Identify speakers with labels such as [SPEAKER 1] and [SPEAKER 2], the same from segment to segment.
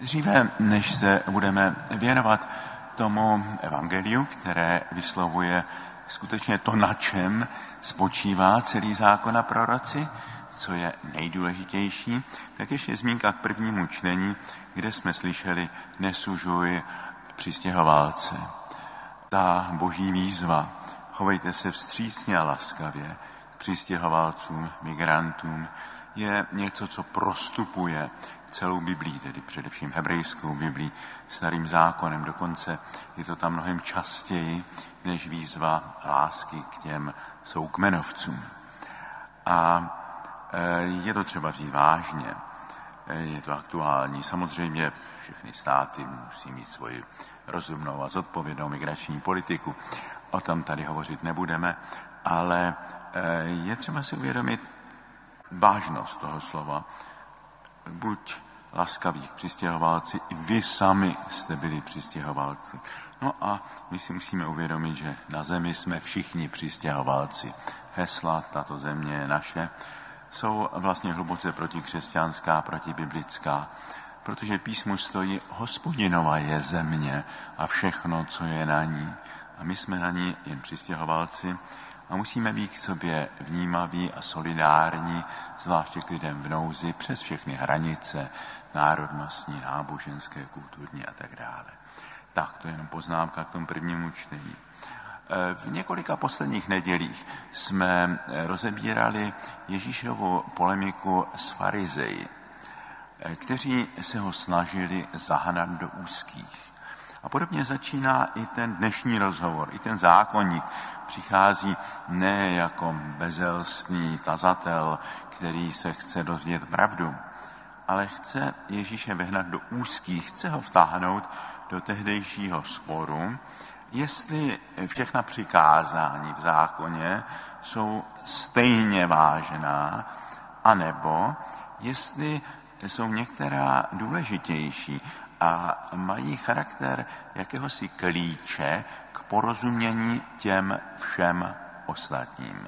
[SPEAKER 1] Dříve, než se budeme věnovat tomu evangeliu, které vyslovuje skutečně to, na čem spočívá celý zákon a proroci, co je nejdůležitější, tak ještě zmínka k prvnímu čtení, kde jsme slyšeli nesužuj přistěhovalce. Ta boží výzva, chovejte se vstřícně a laskavě k přistěhovalcům, migrantům, je něco, co prostupuje celou Biblii, tedy především hebrejskou Biblii, starým zákonem. Dokonce je to tam mnohem častěji než výzva lásky k těm soukmenovcům. A je to třeba vzít vážně, je to aktuální. Samozřejmě všechny státy musí mít svoji rozumnou a zodpovědnou migrační politiku. O tom tady hovořit nebudeme, ale je třeba si uvědomit vážnost toho slova. Buď laskaví přistěhovalci, i vy sami jste byli přistěhovalci. No a my si musíme uvědomit, že na zemi jsme všichni přistěhovalci. Hesla, tato země je naše, jsou vlastně hluboce protikřesťanská, protibiblická, protože písmu stojí Hospodinova je země a všechno, co je na ní. A my jsme na ní jen přistěhovalci a musíme být k sobě vnímaví a solidární, zvláště k lidem v nouzi, přes všechny hranice, národnostní, náboženské, kulturní a tak dále. Tak, to je jenom poznámka k tomu prvnímu čtení. V několika posledních nedělích jsme rozebírali Ježíšovu polemiku s farizeji, kteří se ho snažili zahnat do úzkých. A podobně začíná i ten dnešní rozhovor, i ten zákonník přichází ne jako bezelstný tazatel, který se chce dozvědět pravdu, ale chce Ježíše vehnat do úzkých, chce ho vtáhnout do tehdejšího sporu, jestli všechna přikázání v zákoně jsou stejně vážná, anebo jestli jsou některá důležitější a mají charakter jakéhosi klíče k porozumění těm všem ostatním.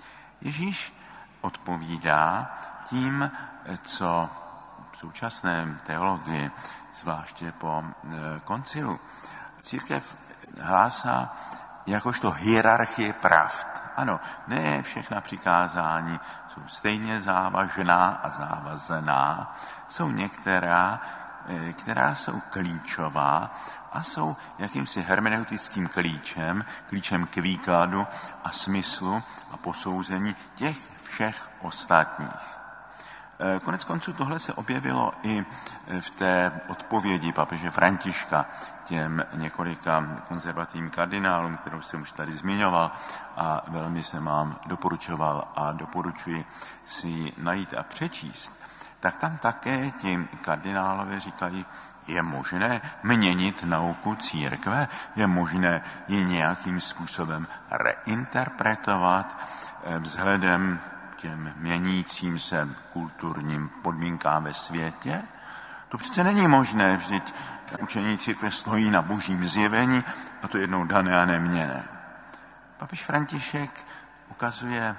[SPEAKER 1] Ježíš odpovídá tím, co v současné teologii, zvláště po koncilu, církev hlásá jakožto hierarchie pravd. Ano, ne všechna přikázání jsou stejně závažná a závazená, jsou některá, která jsou klíčová a jsou jakýmsi hermeneutickým klíčem k výkladu a smyslu a posouzení těch všech ostatních. Konec konců tohle se objevilo i v té odpovědi papeže Františka těm několika konzervativním kardinálům, kterou jsem už tady zmiňoval a velmi jsem vám doporučoval a doporučuji si ji najít a přečíst. Tak tam také ti kardinálové říkají, je možné měnit nauku církve, je možné ji nějakým způsobem reinterpretovat vzhledem těm měnícím se kulturním podmínkám ve světě. To přece není možné, vždyť učení církve stojí na božím zjevení a to jednou dané a neměné. Papež František ukazuje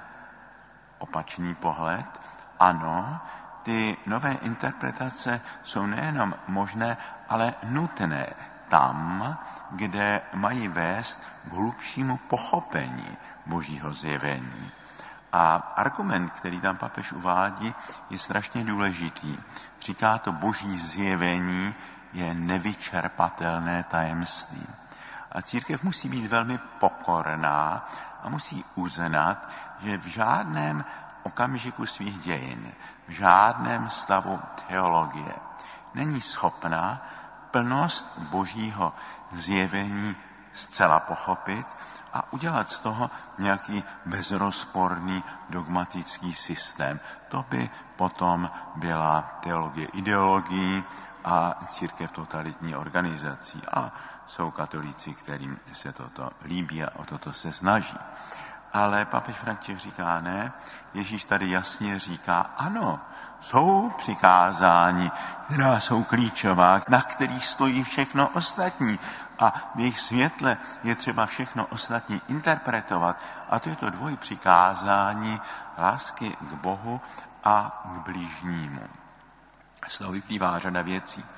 [SPEAKER 1] opačný pohled. Ano, ty nové interpretace jsou nejenom možné, ale nutné tam, kde mají vést k hlubšímu pochopení božího zjevení. A argument, který tam papež uvádí, je strašně důležitý. Říká to, boží zjevení je nevyčerpatelné tajemství. A církev musí být velmi pokorná a musí uznat, že v žádném okamžiku svých dějin, v žádném stavu teologie není schopna plnost božího zjevení zcela pochopit a udělat z toho nějaký bezrozporný dogmatický systém. To by potom byla teologie ideologií a církev totalitní organizací. A jsou katolíci, kterým se toto líbí a o toto se snaží. Ale papež František říká ne, Ježíš tady jasně říká ano, jsou přikázání, která jsou klíčová, na kterých stojí všechno ostatní. A v jejich světle je třeba všechno ostatní interpretovat. A to je to dvojí přikázání lásky k Bohu a k bližnímu. Z toho vyplývá řada věcí.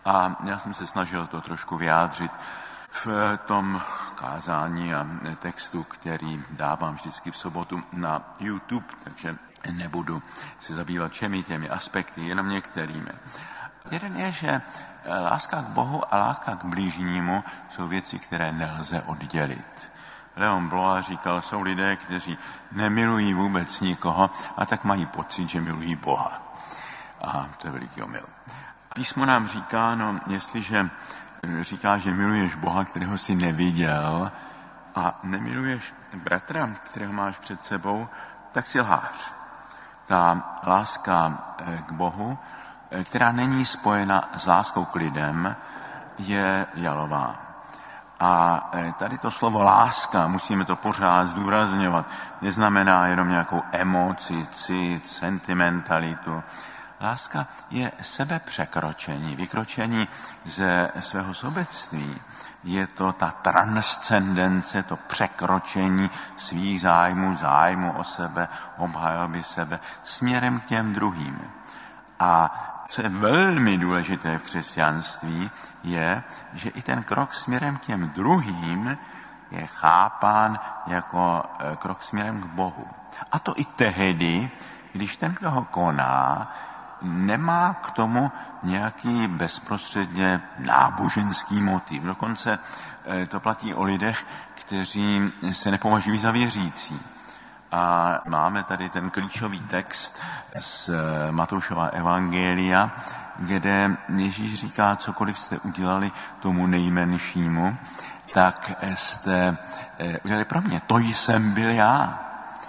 [SPEAKER 1] A já jsem se snažil to trošku vyjádřit v tom kázání a textu, který dávám vždycky v sobotu na YouTube, takže nebudu se zabývat všemi těmi aspekty, jenom některými. Jeden je, že láska k Bohu a láska k blížnímu jsou věci, které nelze oddělit. Leon Blois říkal, jsou lidé, kteří nemilují vůbec nikoho a tak mají pocit, že milují Boha. A to je veliký omyl. Písmo nám říká, jestliže říká, že miluješ Boha, kterého jsi neviděl, a nemiluješ bratra, kterého máš před sebou, tak si lhář. Ta láska k Bohu, která není spojena s láskou k lidem, je jalová. A tady to slovo láska, musíme to pořád zdůrazňovat, neznamená jenom nějakou emoci, cit, sentimentalitu. Láska je sebepřekročení, vykročení ze svého sobectví. Je to ta transcendence, to překročení svých zájmů o sebe, obhajoby sebe, směrem k těm druhým. A co je velmi důležité v křesťanství, je, že i ten krok směrem k těm druhým je chápán jako krok směrem k Bohu. A to i tehdy, když ten, kdo ho koná, nemá k tomu nějaký bezprostředně náboženský motiv. Dokonce to platí o lidech, kteří se nepovažují za věřící. A máme tady ten klíčový text z Matoušova evangelia, kde Ježíš říká, cokoliv jste udělali tomu nejmenšímu, tak jste udělali pro mě. To jsem byl já.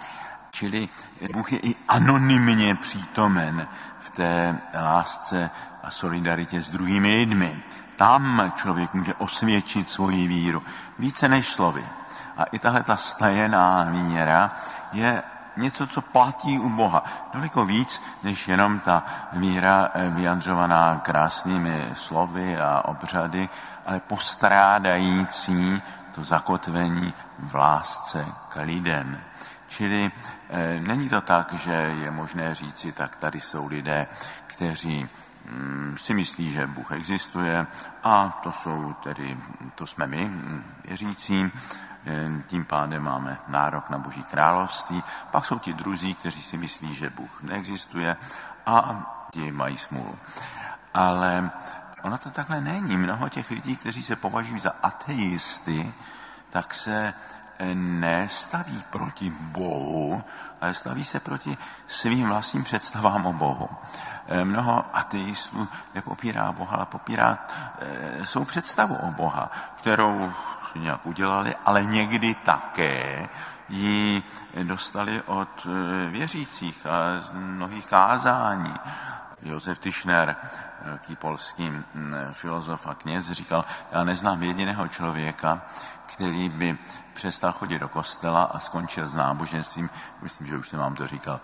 [SPEAKER 1] Čili Bůh je i anonymně přítomen v té lásce a solidaritě s druhými lidmi. Tam člověk může osvědčit svoji víru více než slovy. A i tahle ta stajená víra je něco, co platí u Boha. Daleko víc, než jenom ta víra vyjadřovaná krásnými slovy a obřady, ale postrádající to zakotvení v lásce k lidem. Čili není to tak, že je možné říci, tak tady jsou lidé, kteří si myslí, že Bůh existuje a to jsme my, věřící, tím pádem máme nárok na Boží království. Pak jsou ti druzí, kteří si myslí, že Bůh neexistuje a ti mají smůlu. Ale ono to takhle není. Mnoho těch lidí, kteří se považují za ateisty, tak se nestaví proti Bohu, ale staví se proti svým vlastním představám o Bohu. Mnoho ateistů nepopírá Boha, ale popírá svou představu o Boha, kterou nějak udělali, ale někdy také ji dostali od věřících a z mnohých kázání. Josef Tischner, velký polský filozof a kněz, říkal, já neznám jediného člověka, který by přestal chodit do kostela a skončil s náboženstvím, myslím, že už jsem vám to říkal,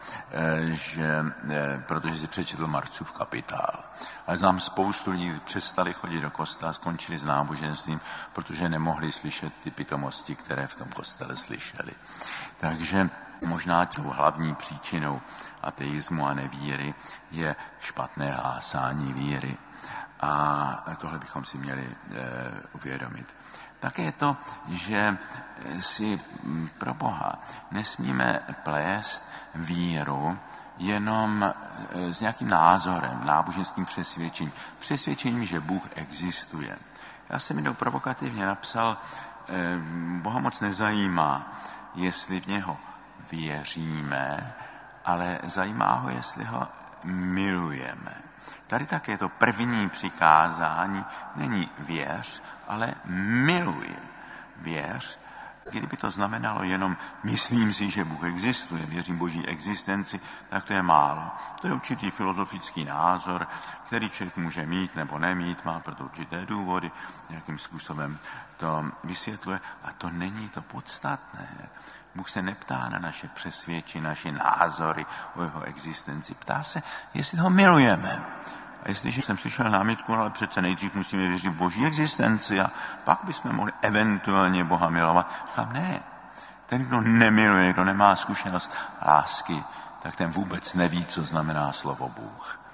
[SPEAKER 1] protože si přečetl Marxův Kapitál. Ale znám spoustu lidí, kteří přestali chodit do kostela a skončili s náboženstvím, protože nemohli slyšet ty pitomosti, které v tom kostele slyšeli. Takže možná tou hlavní příčinou ateismu a nevíry je špatné hlásání víry. A tohle bychom si měli uvědomit. Také je to, že si pro Boha nesmíme plést víru jenom s nějakým názorem, náboženským přesvědčením, že Bůh existuje. Já jsem jednou provokativně napsal, Boha moc nezajímá, jestli v něho věříme, ale zajímá ho, jestli ho milujeme. Tady také to první přikázání není věř, ale miluj. Věř, kdyby to znamenalo jenom myslím si, že Bůh existuje, věřím Boží existenci, tak to je málo. To je určitý filozofický názor, který člověk může mít nebo nemít, má proto určité důvody, nějakým způsobem to vysvětluje. A to není to podstatné. Bůh se neptá na naše přesvědčení, naše názory o jeho existenci. Ptá se, jestli ho milujeme. A jestliže jsem slyšel námitku, ale přece nejdřív musíme věřit v Boží existenci a pak bychom mohli eventuálně Boha milovat. Říkám, ne. Ten, kdo nemiluje, kdo nemá zkušenost lásky, tak ten vůbec neví, co znamená slovo Bůh.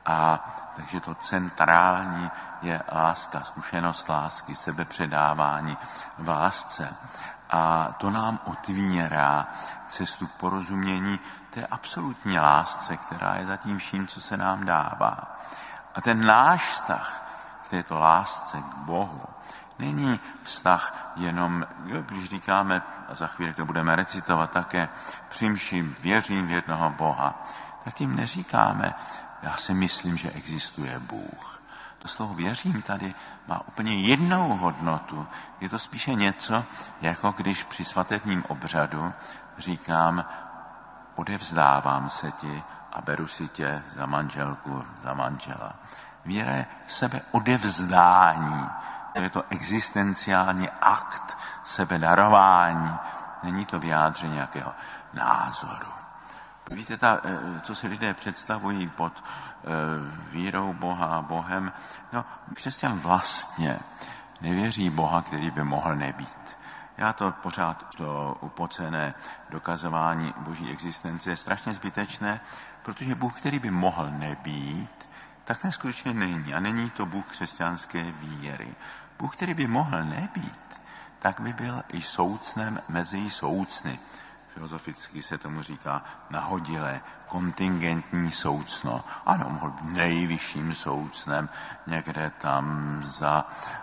[SPEAKER 1] Takže to centrální je láska, zkušenost lásky, sebepředávání v lásce. A to nám otvírá cestu k porozumění té absolutní lásce, která je za tím vším, co se nám dává. A ten náš vztah k této lásce, k Bohu, není vztah jenom, když říkáme, a za chvíli to budeme recitovat také, při mši věřím v jednoho Boha, tak tím neříkáme, já si myslím, že existuje Bůh. To slovo věřím tady má úplně jinou hodnotu. Je to spíše něco, jako když při svatebním obřadu říkám, odevzdávám se ti a beru si tě za manželku, za manžela. Víra je sebeodevzdání. Je to existenciální akt sebedarování. Není to vyjádření nějakého názoru. Víte, co si lidé představují pod vírou Boha a Bohem, no, křesťan vlastně nevěří Boha, který by mohl nebýt. Já to pořád, to upocené dokazování boží existence je strašně zbytečné, protože Bůh, který by mohl nebýt, tak ten skutečně není. A není to Bůh křesťanské víry. Bůh, který by mohl nebýt, tak by byl i soucnem mezi soucny. Filozoficky se tomu říká nahodilé, kontingentní soucno. Ano, mohl být nejvyšším soucnem někde tam za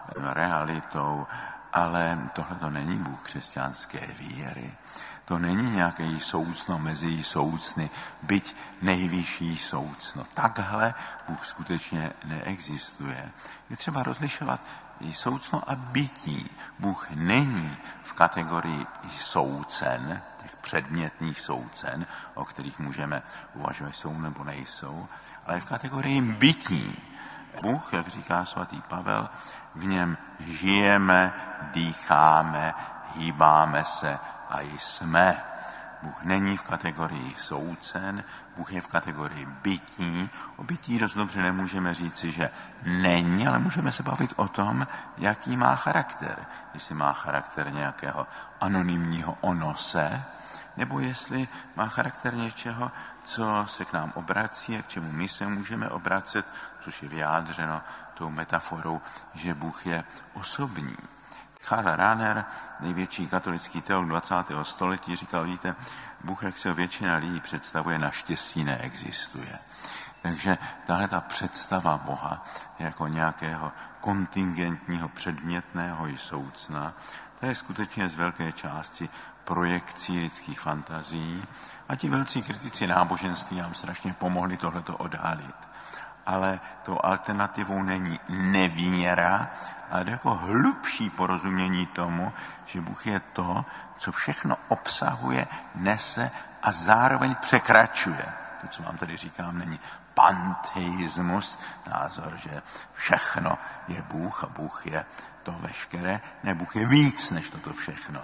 [SPEAKER 1] realitou, ale tohle to není Bůh křesťanské víry. To není nějaké soucno mezi soucny, byť nejvyšší soucno. Takhle Bůh skutečně neexistuje. Je třeba rozlišovat i soucno a bytí. Bůh není v kategorii soucen, těch předmětných soucen, o kterých můžeme uvažovat, jsou nebo nejsou, ale v kategorii bytí. Bůh, jak říká svatý Pavel, v něm žijeme, dýcháme, hýbáme se a jsme. Bůh není v kategorii soucen, Bůh je v kategorii bytí. O bytí dost dobře nemůžeme říci, že není, ale můžeme se bavit o tom, jaký má charakter. Jestli má charakter nějakého anonymního onose, nebo jestli má charakter něčeho, co se k nám obrací a k čemu my se můžeme obracet, což je vyjádřeno tou metaforou, že Bůh je osobní. Karl Rahner, největší katolický teolog 20. století, říkal, víte, Bůh, jak se ho většina lidí představuje, naštěstí neexistuje. Takže tahle ta představa Boha jako nějakého kontingentního, předmětného i soucna, to je skutečně z velké části projekcí lidských fantazí a ti velcí kritici náboženství nám strašně pomohli tohleto odhalit. Ale tou alternativou není nevíra, ale jako hlubší porozumění tomu, že Bůh je to, co všechno obsahuje, nese a zároveň překračuje. To, co vám tady říkám, není panteismus, názor, že všechno je Bůh a Bůh je to veškeré. Ne, Bůh je víc než toto všechno.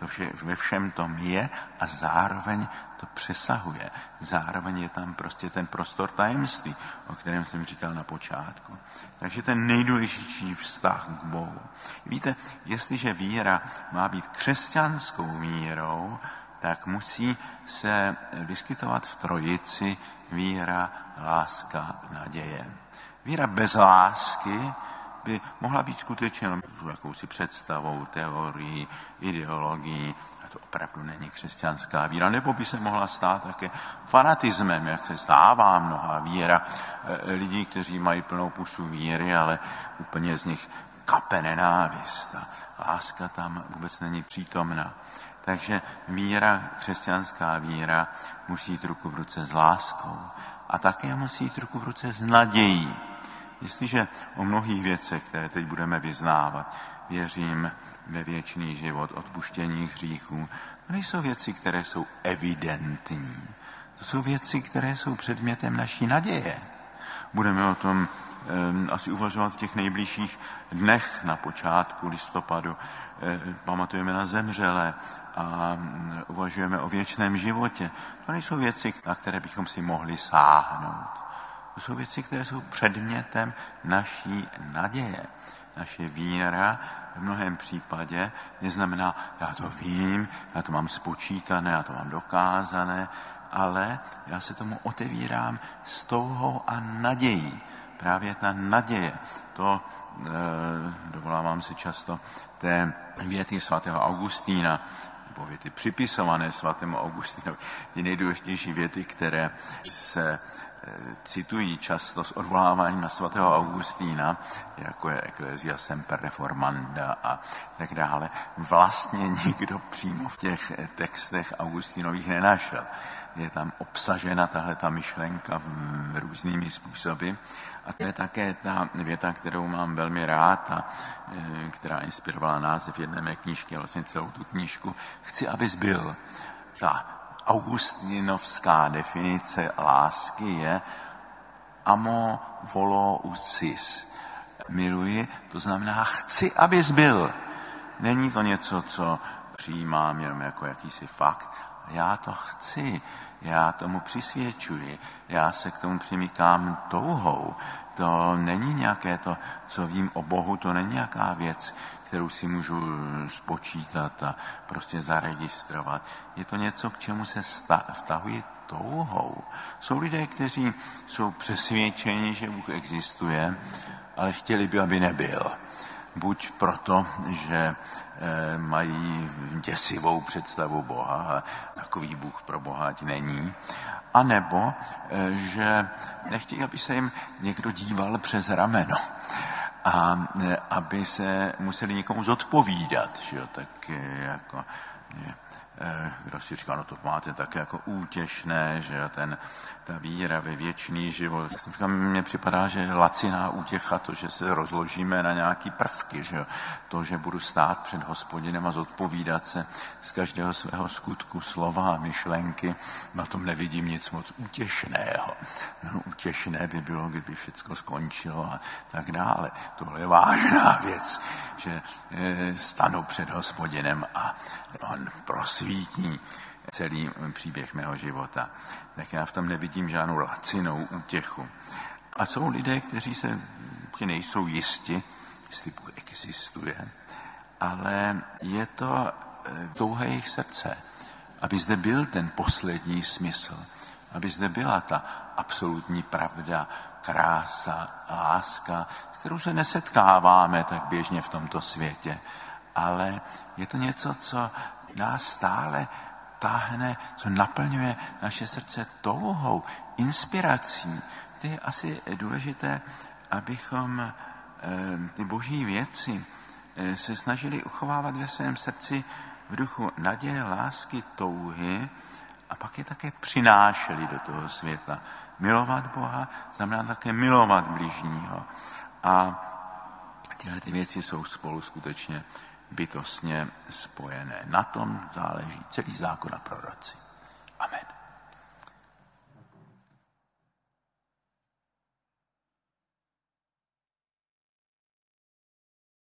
[SPEAKER 1] Ve všem tom je a zároveň to přesahuje. Zároveň je tam prostě ten prostor tajemství, o kterém jsem říkal na počátku. Takže ten nejdůležitější vztah k Bohu. Víte, jestliže víra má být křesťanskou vírou, tak musí se vyskytovat v trojici víra, láska, naděje. Víra bez lásky by mohla být skutečně jakousi představou, teorií, ideologií, a to opravdu není křesťanská víra, nebo by se mohla stát také fanatismem, jak se stává mnoha víra lidí, kteří mají plnou pusu víry, ale úplně z nich kape nenávist a láska tam vůbec není přítomna. Takže víra, křesťanská víra musí jít ruku v ruce s láskou a také musí jít ruku v ruce s nadějí. Jestliže o mnohých věcech, které teď budeme vyznávat, věřím ve věčný život, odpuštění hříchů, to nejsou věci, které jsou evidentní. To jsou věci, které jsou předmětem naší naděje. Budeme o tom asi uvažovat v těch nejbližších dnech na počátku listopadu. Pamatujeme na zemřelé a uvažujeme o věčném životě. To nejsou věci, na které bychom si mohli sáhnout. To jsou věci, které jsou předmětem naší naděje. Naše víra v mnohém případě neznamená, já to vím, já to mám spočítané, já to mám dokázané, ale já se tomu otevírám s touhou a nadějí. Právě ta naděje, to dovolávám se často té věty svatého Augustína, nebo věty připisované svatému Augustínovi, ty nejdůležitější věty, které se citují často s odvoláváním na svatého Augustína, jako je Ecclesia semper reformanda a tak dále, vlastně nikdo přímo v těch textech Augustínových nenašel. Je tam obsažena tahleta myšlenka různými způsoby. A to je také ta věta, kterou mám velmi rád a která inspirovala název jedné mé knížky, vlastně celou tu knížku. Chci, abys byl. Ta augustinovská definice lásky je amo volo ucis. Miluji, to znamená chci, abys byl. Není to něco, co přijímám jenom jako jakýsi fakt. Já to chci, já tomu přisvědčuji, já se k tomu přimykám touhou. To není nějaké to, co vím o Bohu, to není nějaká věc, kterou si můžu spočítat a prostě zaregistrovat. Je to něco, k čemu se vtahuje touhou. Jsou lidé, kteří jsou přesvědčeni, že Bůh existuje, ale chtěli by, aby nebyl. Buď proto, že mají děsivou představu Boha a takový Bůh pro Boha ať není, anebo že nechtějí, aby se jim někdo díval přes rameno a aby se museli někomu zodpovídat, že jo, tak jako kdo si říká, no to máte také jako útěšné, že ta víra ve věčný život. Jak jsem říkal, mně připadá, že je laciná útěcha to, že se rozložíme na nějaký prvky, že jo. To, že budu stát před Hospodinem a zodpovídat se z každého svého skutku, slova a myšlenky, na tom nevidím nic moc útěšného. No, útěšné by bylo, kdyby všechno skončilo a tak dále. Tohle je vážná věc, že stanu před Hospodinem a on prosvítí celý příběh mého života. Tak já v tom nevidím žádnou lacinou útěchu. A jsou lidé, kteří se nejsou jisti, jestli Bůh existuje, ale je to touha jejich srdce, aby zde byl ten poslední smysl, aby zde byla ta absolutní pravda, krása, láska, s kterou se nesetkáváme tak běžně v tomto světě, ale je to něco, co nás stále táhne, co naplňuje naše srdce touhou, inspirací. To je asi důležité, abychom ty boží věci se snažili uchovávat ve svém srdci v duchu naděje, lásky, touhy a pak je také přinášeli do toho světa. Milovat Boha znamená také milovat bližního. A tyhle ty věci jsou spolu skutečně bytostně spojené. Na tom záleží celý zákon a proroci.